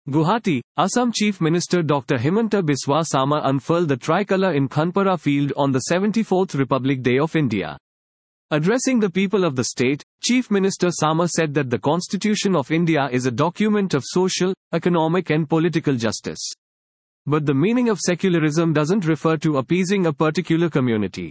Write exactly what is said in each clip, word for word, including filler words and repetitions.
Guwahati, Assam Chief Minister Doctor Himanta Biswa Sarma unfurled the tricolour in Khanpara Field on the seventy-fourth Republic Day of India. Addressing the people of the state, Chief Minister Sarma said that the Constitution of India is a document of social, economic and political justice. But the meaning of secularism doesn't refer to appeasing a particular community.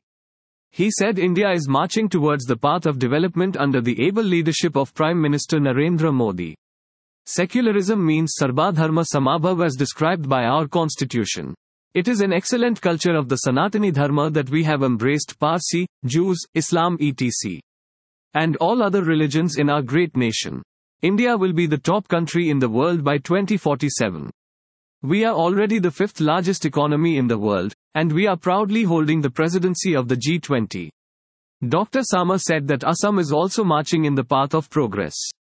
He said India is marching towards the path of development under the able leadership of Prime Minister Narendra Modi. Secularism means Sarvadharma Samabhav as described by our constitution. It is an excellent culture of the Sanatani Dharma that we have embraced Parsi, Jews, Islam et cetera. And all other religions in our great nation. India will be the top country in the world by twenty forty-seven. We are already the fifth largest economy in the world, and we are proudly holding the presidency of the G twenty. Doctor Sarma said that Assam is also marching in the path of progress.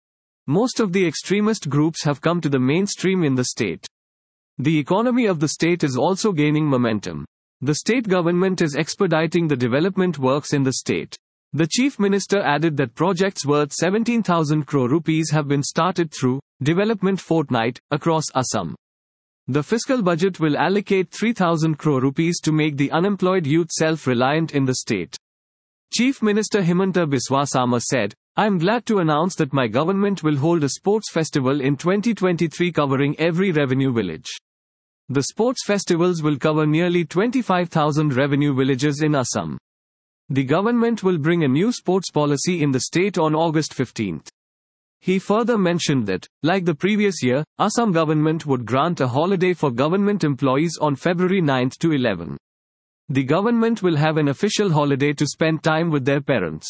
Most of the extremist groups have come to the mainstream in the state. The economy of the state is also gaining momentum. The state government is expediting the development works in the state. The Chief Minister added that projects worth seventeen thousand crore rupees have been started through Development Fortnight across Assam. The fiscal budget will allocate three thousand crore rupees to make the unemployed youth self-reliant in the state. Chief Minister Himanta Biswa Sarma said, "I am glad to announce that my government will hold a sports festival in twenty twenty-three covering every revenue village. The sports festivals will cover nearly twenty-five thousand revenue villages in Assam. The government will bring a new sports policy in the state on August fifteenth. He further mentioned that, like the previous year, Assam government would grant a holiday for government employees on February ninth to eleventh. The government will have an official holiday to spend time with their parents.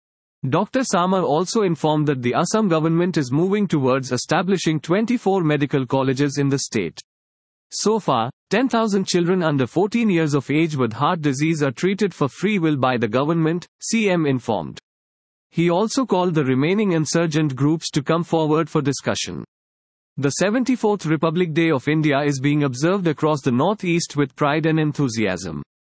Doctor Sarma also informed that the Assam government is moving towards establishing twenty-four medical colleges in the state. So far, ten thousand children under fourteen years of age with heart disease are treated for free will by the government, C M informed. He also called the remaining insurgent groups to come forward for discussion. The seventy-fourth Republic Day of India is being observed across the northeast with pride and enthusiasm.